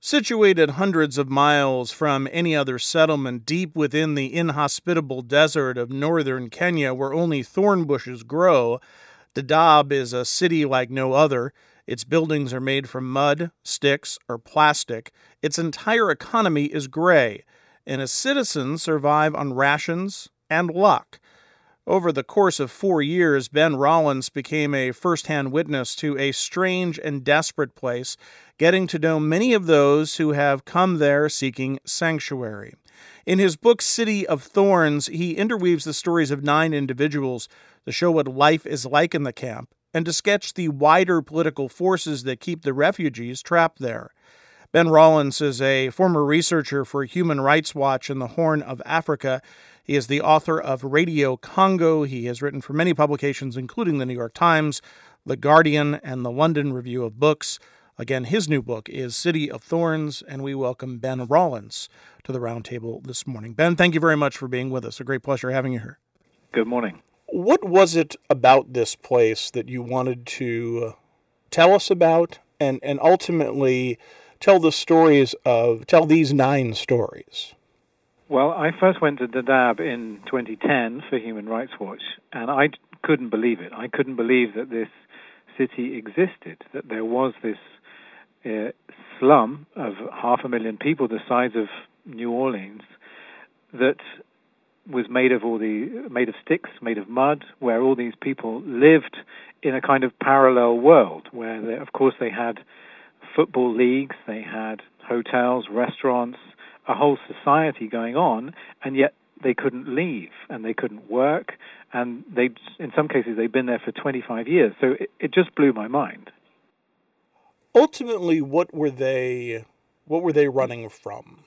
Situated hundreds of miles from any other settlement deep within the inhospitable desert of northern Kenya where only thorn bushes grow, Dadaab is a city like no other. Its buildings are made from mud, sticks, or plastic. Its entire economy is gray, and its citizens survive on rations and luck. Over the course of 4 years, Ben Rollins became a first-hand witness to a strange and desperate place, getting to know many of those who have come there seeking sanctuary. In his book, City of Thorns, he interweaves the stories of 9 individuals to show what life is like in the camp and to sketch the wider political forces that keep the refugees trapped there. Ben Rollins is a former researcher for Human Rights Watch in the Horn of Africa. He is the author of Radio Congo. He has written for many publications, including the New York Times, The Guardian, and the London Review of Books. Again, his new book is City of Thorns, and we welcome Ben Rollins to the roundtable this morning. Ben, thank you very much for being with us. A great pleasure having you here. Good morning. What was it about this place that you wanted to tell us about and ultimately tell these 9 stories? Well, I first went to Dadaab in 2010 for Human Rights Watch, and I couldn't believe it. I couldn't believe that this city existed, that there was this slum of 500,000 people, the size of New Orleans, that was made of sticks, made of mud, where all these people lived in a kind of parallel world, where they had football leagues, they had hotels, restaurants, a whole society going on, and yet they couldn't leave and they couldn't work, and in some cases they'd been there for 25 years. So it just blew my mind. Ultimately, what were they running from?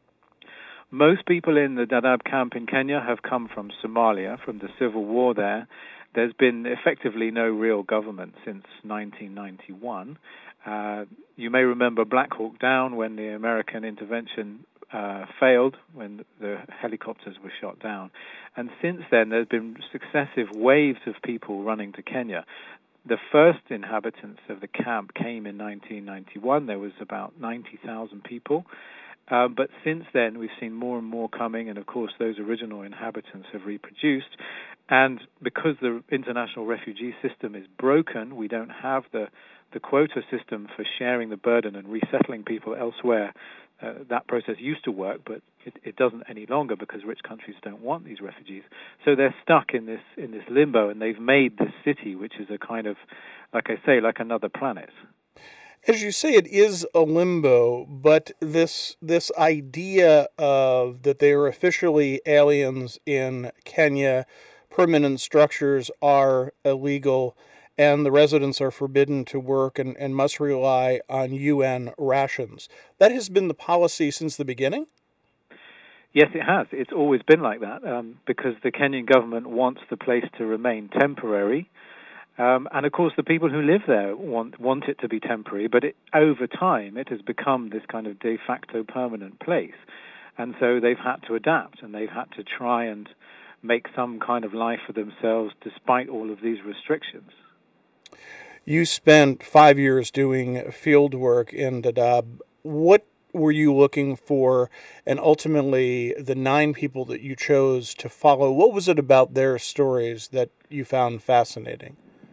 Most people in the Dadaab camp in Kenya have come from Somalia, from the civil war there. There's been effectively no real government since 1991. You may remember Black Hawk Down, when the American intervention failed, when the helicopters were shot down. And since then, there's been successive waves of people running to Kenya. The first inhabitants of the camp came in 1991. There was about 90,000 people. But since then, we've seen more and more coming, and of course, those original inhabitants have reproduced. And because the international refugee system is broken, we don't have the quota system for sharing the burden and resettling people elsewhere. That process used to work, but it doesn't any longer because rich countries don't want these refugees. So they're stuck in this limbo, and they've made this city, which is a kind of, like I say, like another planet. As you say, it is a limbo, but this idea of that they are officially aliens in Kenya, permanent structures are illegal, and the residents are forbidden to work and must rely on UN rations. That has been the policy since the beginning? Yes, it has. It's always been like that because the Kenyan government wants the place to remain temporary. And of course, the people who live there want it to be temporary, but over time it has become this kind of de facto permanent place. And so they've had to adapt, and they've had to try and make some kind of life for themselves despite all of these restrictions. You spent 5 years doing field work in Dadaab. What were you looking for, and ultimately the 9 people that you chose to follow, what was it about their stories that you found fascinating?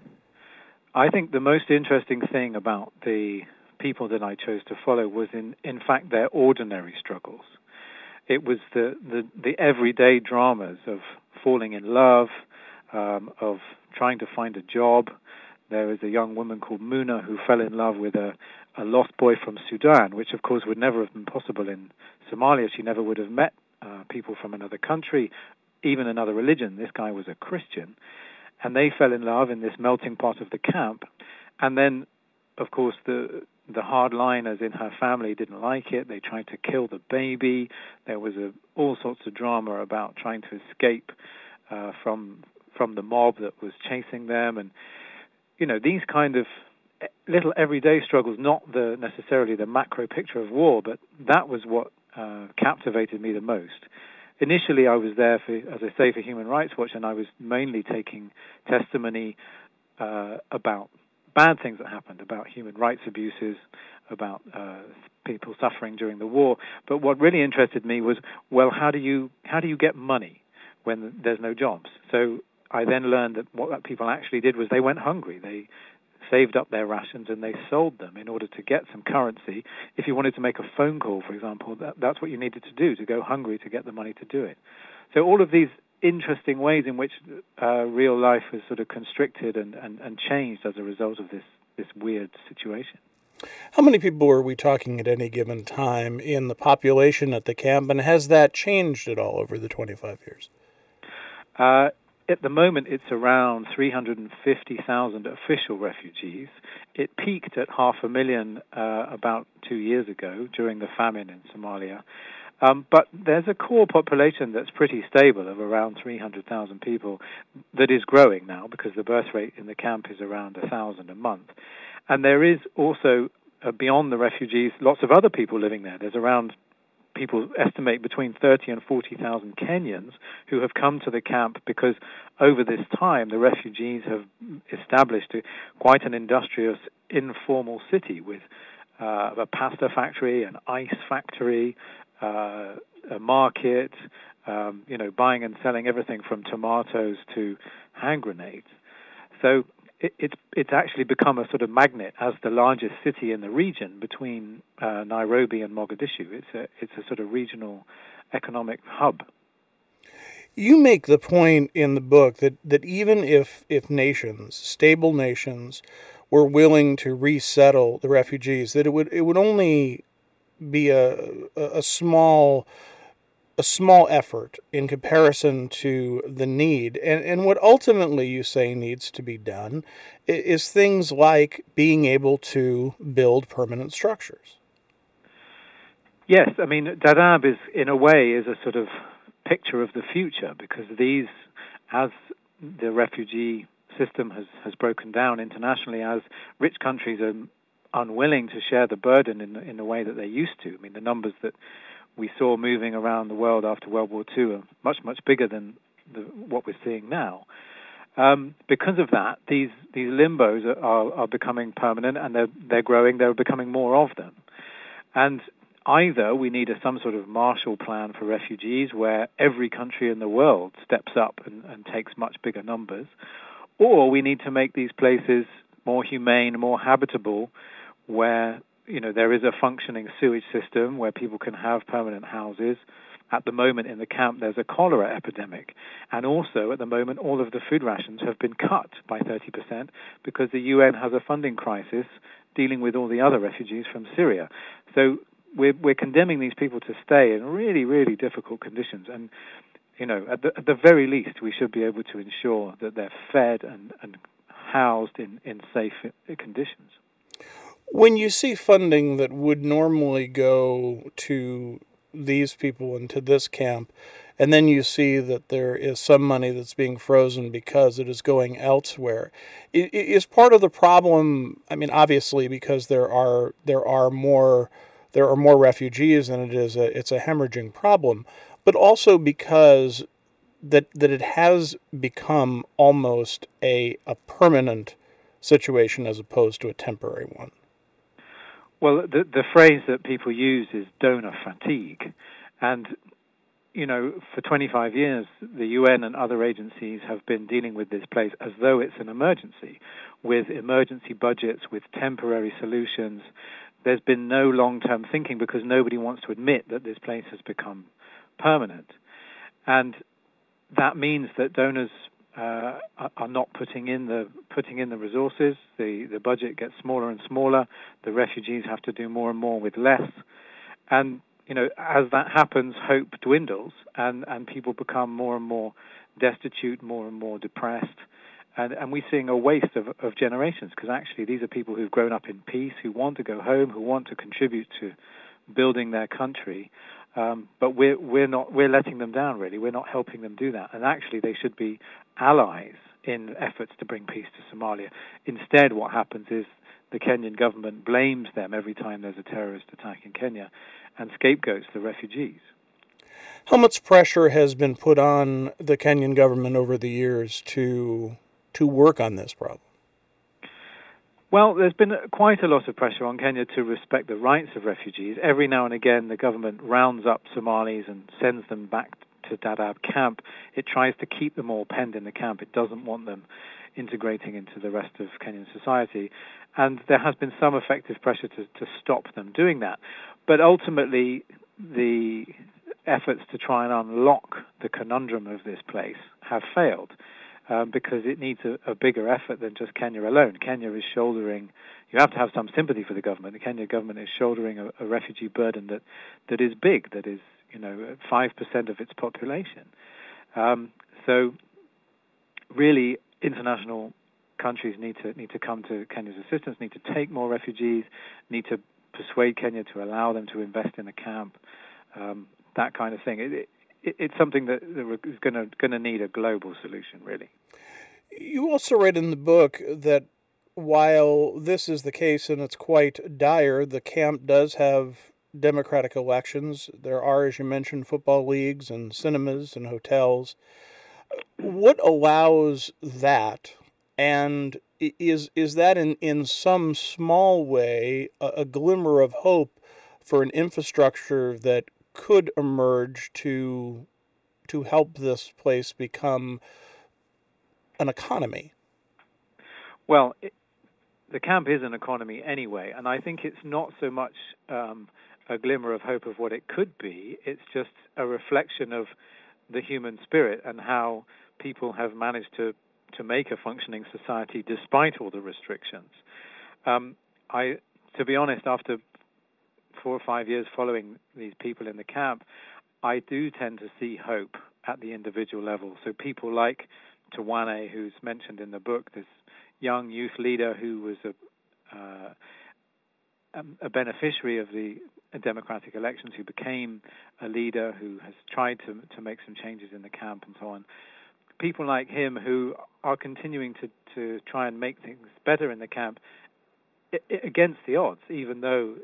I think the most interesting thing about the people that I chose to follow was in fact their ordinary struggles. It was the everyday dramas of falling in love, of trying to find a job. There was a young woman called Muna who fell in love with a lost boy from Sudan, which of course would never have been possible in Somalia. She never would have met people from another country, even another religion. This guy was a Christian. And they fell in love in this melting pot of the camp. And then, of course, the hardliners in her family didn't like it. They tried to kill the baby. There was all sorts of drama about trying to escape from the mob that was chasing them. And, you know, these kind of little everyday struggles, not necessarily the macro picture of war, but that was what captivated me the most. Initially, I was there for Human Rights Watch, and I was mainly taking testimony about bad things that happened, about human rights abuses, people suffering during the war. But what really interested me was, well, how do you get money when there's no jobs? So I then learned that what people actually did was they went hungry. They saved up their rations and they sold them in order to get some currency. If you wanted to make a phone call, for example, that's what you needed to do, to go hungry to get the money to do it. So all of these interesting ways in which real life is sort of constricted and changed as a result of this weird situation. How many people are we talking at any given time in the population at the camp, and has that changed at all over the 25 years? At the moment, it's around 350,000 official refugees. It peaked at 500,000 about 2 years ago during the famine in Somalia. But there's a core population that's pretty stable of around 300,000 people that is growing now because the birth rate in the camp is around 1,000 a month. And there is also, beyond the refugees, lots of other people living there. There's around, people estimate, between 30 and 40,000 Kenyans who have come to the camp because over this time the refugees have established quite an industrious informal city with a pasta factory, an ice factory, a market, buying and selling everything from tomatoes to hand grenades. So it's actually become a sort of magnet as the largest city in the region between Nairobi and Mogadishu. It's a sort of regional economic hub. You make the point in the book that even if nations, stable nations, were willing to resettle the refugees, that it would only be a small effort in comparison to the need. And what ultimately you say needs to be done is things like being able to build permanent structures. Yes, I mean, Dadaab is, in a way, is a sort of picture of the future, because as the refugee system has broken down internationally, as rich countries are unwilling to share the burden in the way that they used to. I mean, the numbers that we saw moving around the world after World War II are much, much bigger than what we're seeing now. Because of that, these limbos are becoming permanent, and they're growing. They're becoming more of them. And either we need some sort of Marshall Plan for refugees where every country in the world steps up and takes much bigger numbers, or we need to make these places more humane, more habitable, where there is a functioning sewage system where people can have permanent houses. At the moment in the camp there's a cholera epidemic, and also at the moment all of the food rations have been cut by 30% because the UN has a funding crisis dealing with all the other refugees from Syria. So we're condemning these people to stay in really, really difficult conditions, and at the very least we should be able to ensure that they're fed and housed in safe conditions. When you see funding that would normally go to these people and to this camp, and then you see that there is some money that's being frozen because it is going elsewhere, is part of the problem, I mean, obviously because there are more refugees and it's a hemorrhaging problem, but also because that it has become almost a permanent situation as opposed to a temporary one. Well, the phrase that people use is donor fatigue. And, for 25 years, the UN and other agencies have been dealing with this place as though it's an emergency, with emergency budgets, with temporary solutions. There's been no long-term thinking because nobody wants to admit that this place has become permanent. And that means that donors are not putting in the resources. The budget gets smaller and smaller. The refugees have to do more and more with less. And as that happens, hope dwindles, and people become more and more destitute, more and more depressed. And we're seeing a waste of generations, because actually these are people who've grown up in peace, who want to go home, who want to contribute to building their country. But we're letting them down, really. We're not helping them do that. And actually they should be allies in efforts to bring peace to Somalia. Instead, what happens is the Kenyan government blames them every time there's a terrorist attack in Kenya and scapegoats the refugees. How much pressure has been put on the Kenyan government over the years to work on this problem? Well, there's been quite a lot of pressure on Kenya to respect the rights of refugees. Every now and again, the government rounds up Somalis and sends them back to Dadaab camp. It tries to keep them all penned in the camp. It doesn't want them integrating into the rest of Kenyan society. And there has been some effective pressure to stop them doing that. But ultimately, the efforts to try and unlock the conundrum of this place have failed. Because it needs a bigger effort than just Kenya alone. Kenya is shouldering, you have to have some sympathy for the government. The Kenya government is shouldering a refugee burden that is big, that is, 5% of its population. So really, international countries need to come to Kenya's assistance, need to take more refugees, need to persuade Kenya to allow them to invest in a camp, that kind of thing. It's something that is going to need a global solution, really. You also write in the book that while this is the case and it's quite dire, the camp does have democratic elections. There are, as you mentioned, football leagues and cinemas and hotels. What allows that? And is that in some small way a glimmer of hope for an infrastructure that could emerge to help this place become an economy? Well, the camp is an economy anyway, and I think it's not so much a glimmer of hope of what it could be. It's just a reflection of the human spirit and how people have managed to make a functioning society despite all the restrictions. To be honest, after 4 or 5 years following these people in the camp, I do tend to see hope at the individual level. So people like Tawane, who's mentioned in the book, this young youth leader who was a beneficiary of the democratic elections, who became a leader, who has tried to make some changes in the camp and so on. People like him who are continuing to try and make things better in the camp against the odds, even though,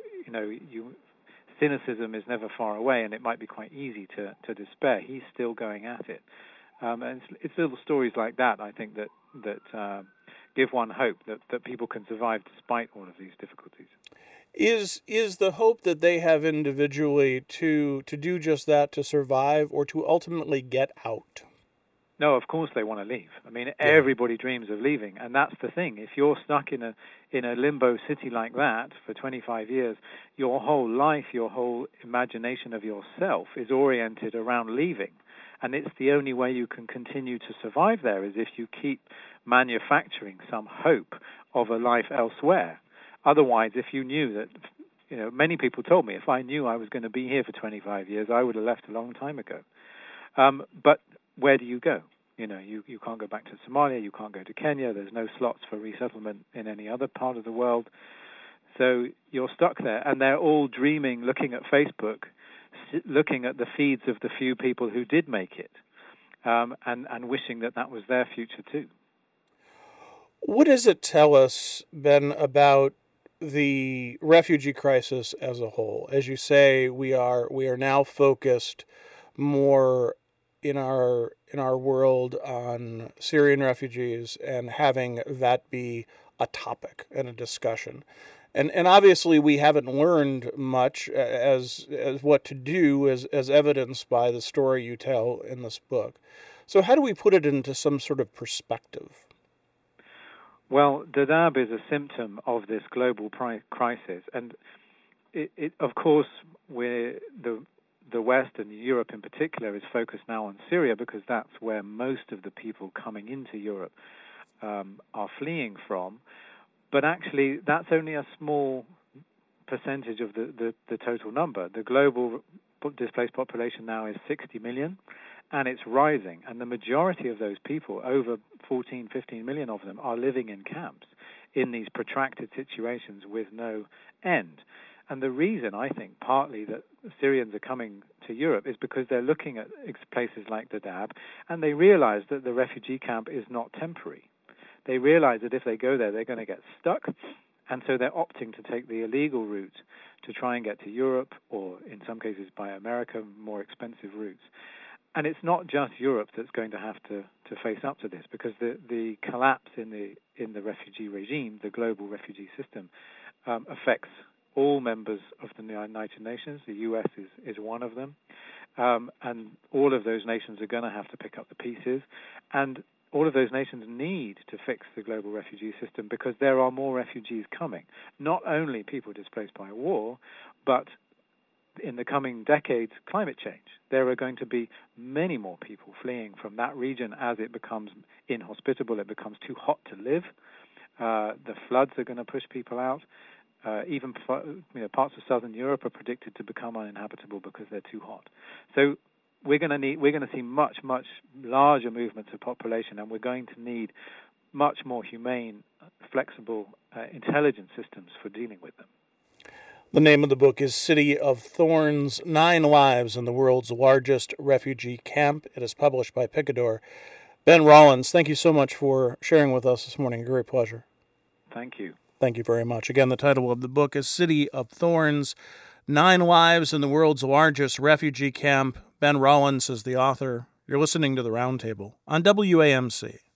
cynicism is never far away, and it might be quite easy to despair. He's still going at it, and it's little stories like that, I think, that give one hope that people can survive despite all of these difficulties. Is the hope that they have individually to do just that, to survive, or to ultimately get out? No, of course they want to leave. I mean, everybody dreams of leaving, and that's the thing. If you're stuck in a limbo city like that for 25 years, your whole life, your whole imagination of yourself is oriented around leaving. And it's the only way you can continue to survive there is if you keep manufacturing some hope of a life elsewhere. Otherwise, if you knew that, many people told me if I knew I was going to be here for 25 years, I would have left a long time ago. But where do you go? You can't go back to Somalia, you can't go to Kenya, there's no slots for resettlement in any other part of the world. So you're stuck there, and they're all dreaming, looking at Facebook, looking at the feeds of the few people who did make it, and wishing that was their future too. What does it tell us, Ben, about the refugee crisis as a whole? As you say, we are now focused more in our world on Syrian refugees and having that be a topic and a discussion. And obviously we haven't learned much as what to do as evidenced by the story you tell in this book. So how do we put it into some sort of perspective? Well, Dadaab is a symptom of this global crisis, and it of course, the West and Europe in particular is focused now on Syria because that's where most of the people coming into Europe are fleeing from. But actually, that's only a small percentage of the total number. The global displaced population now is 60 million, and it's rising. And the majority of those people, over 14, 15 million of them, are living in camps in these protracted situations with no end. And the reason, I think, partly that Syrians are coming to Europe is because they're looking at places like Dadaab, and they realize that the refugee camp is not temporary. They realize that if they go there, they're going to get stuck, and so they're opting to take the illegal route to try and get to Europe, or in some cases by America, more expensive routes. And it's not just Europe that's going to have to face up to this, because the collapse in in the refugee regime, the global refugee system, affects all members of the United Nations. The U.S. is one of them. And all of those nations are going to have to pick up the pieces. And all of those nations need to fix the global refugee system because there are more refugees coming. Not only people displaced by war, but in the coming decades, climate change. There are going to be many more people fleeing from that region as it becomes inhospitable, it becomes too hot to live. The floods are going to push people out. Even parts of southern Europe are predicted to become uninhabitable because they're too hot. So we're going to see much larger movements of population, and we're going to need much more humane, flexible, intelligent systems for dealing with them. The name of the book is City of Thorns, 9 Lives in the World's Largest Refugee Camp. It is published by Picador. Ben Rollins, thank you so much for sharing with us this morning. A great pleasure. Thank you. Thank you very much. Again, the title of the book is City of Thorns, 9 Lives in the World's Largest Refugee Camp. Ben Rollins is the author. You're listening to The Roundtable on WAMC.